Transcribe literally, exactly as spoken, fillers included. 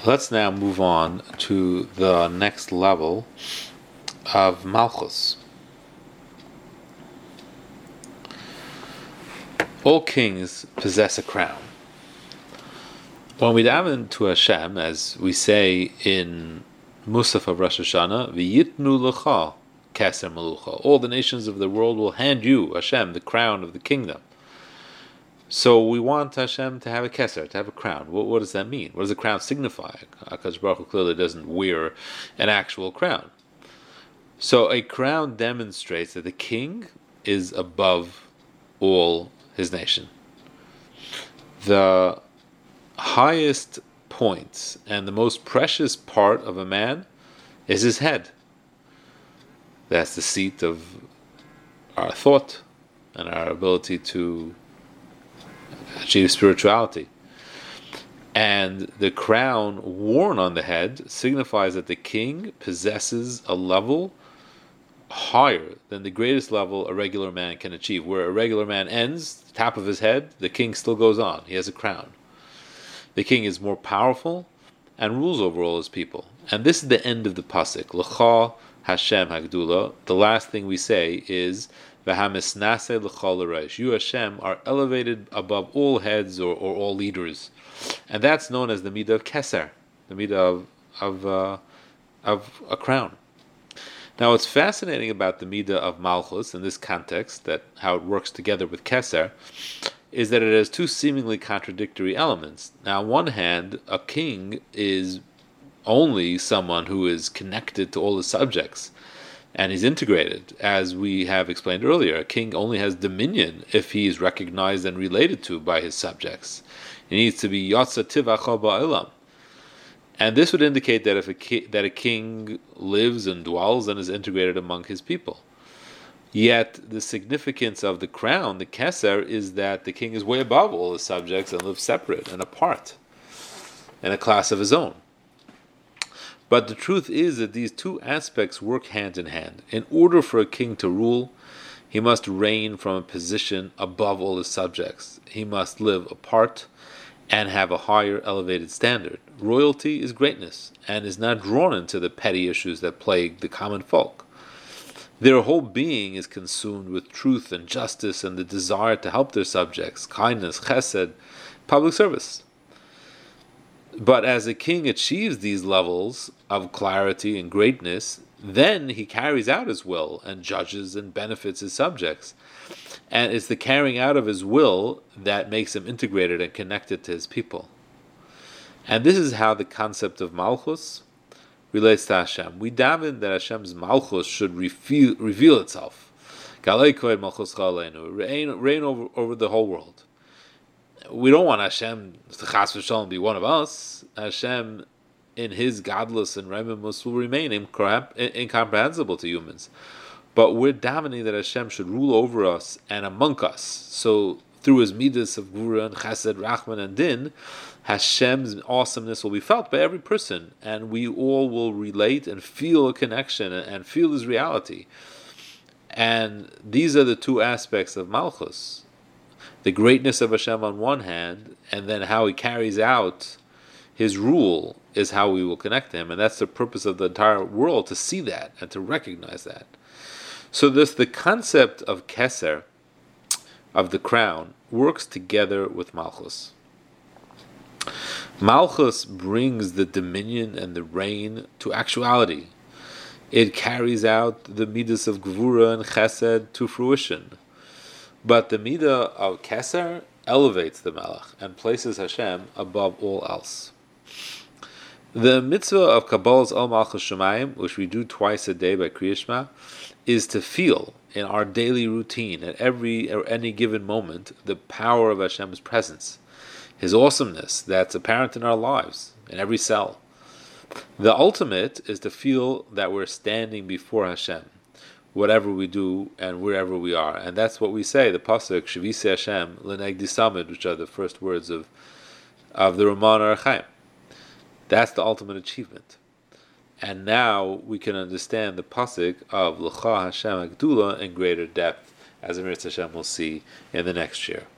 Let's now move on to the next level of Malchus. All kings possess a crown. When we daven to Hashem, as we say in Musaf of Rosh Hashanah, V'yitnu lecha keser melucha. All the nations of the world will hand you, Hashem, the crown of the kingdom. So we want Hashem to have a keser, to have a crown. What, what does that mean? What does the crown signify? HaKadosh Baruch Hu clearly doesn't wear an actual crown. So a crown demonstrates that the king is above all his nation. The highest point and the most precious part of a man is his head. That's the seat of our thought and our ability to achieve spirituality. And the crown worn on the head signifies that the king possesses a level higher than the greatest level a regular man can achieve. Where a regular man ends, the top of his head, the king still goes on. He has a crown. The king is more powerful and rules over all his people. And this is the end of the pasuk. L'cha Hashem Hagdula. The last thing we say is V'hamisnase l'chal l'reish. You, Hashem, are elevated above all heads or, or all leaders, and that's known as the midah of keser, the midah of of, uh, of a crown. Now, what's fascinating about the midah of Malchus in this context, that how it works together with keser, is that it has two seemingly contradictory elements. Now, on one hand, a king is only someone who is connected to all his subjects, and he's integrated. As we have explained earlier, a king only has dominion if he is recognized and related to by his subjects. He needs to be Yatsa Tivacha Ba'elam. And this would indicate that if a ki- that a king lives and dwells and is integrated among his people. Yet the significance of the crown, the keser, is that the king is way above all his subjects and lives separate and apart in a class of his own. But the truth is that these two aspects work hand in hand. In order for a king to rule, he must reign from a position above all his subjects. He must live apart and have a higher elevated standard. Royalty is greatness and is not drawn into the petty issues that plague the common folk. Their whole being is consumed with truth and justice and the desire to help their subjects, kindness, chesed, public service. But as a king achieves these levels of clarity and greatness, then he carries out his will and judges and benefits his subjects. And it's the carrying out of his will that makes him integrated and connected to his people. And this is how the concept of Malchus relates to Hashem. We daven that Hashem's Malchus should reveal, reveal itself. Reign, reign over, over the whole world. We don't want Hashem to chas v'shalom be one of us. Hashem, in His godless and remimus, will remain incomprehensible to humans. But we're davening that Hashem should rule over us and among us. So through His midas of Gvura and Chesed, Rachman and Din, Hashem's awesomeness will be felt by every person, and we all will relate and feel a connection and feel His reality. And these are the two aspects of Malchus. The greatness of Hashem on one hand, and then how He carries out His rule is how we will connect to Him. And that's the purpose of the entire world, to see that and to recognize that. So this, the concept of Keser, of the crown, works together with Malchus. Malchus brings the dominion and the reign to actuality. It carries out the midas of Gvura and Chesed to fruition. But the midah of Keser elevates the Melech and places Hashem above all else. The mitzvah of Kabbalah's Al Malchus Shemayim, which we do twice a day by Kriyat Shema, is to feel in our daily routine, at every or any given moment, the power of Hashem's presence, His awesomeness that's apparent in our lives, in every cell. The ultimate is to feel that we're standing before Hashem, whatever we do and wherever we are. And that's what we say, the pasuk, Shavise Hashem, L'negdi Samid, which are the first words of, of the Ramon Or Chaim. That's the ultimate achievement. And now we can understand the pasuk of L'cha Hashem Agdula in greater depth, as Amir Hashem will see in the next year.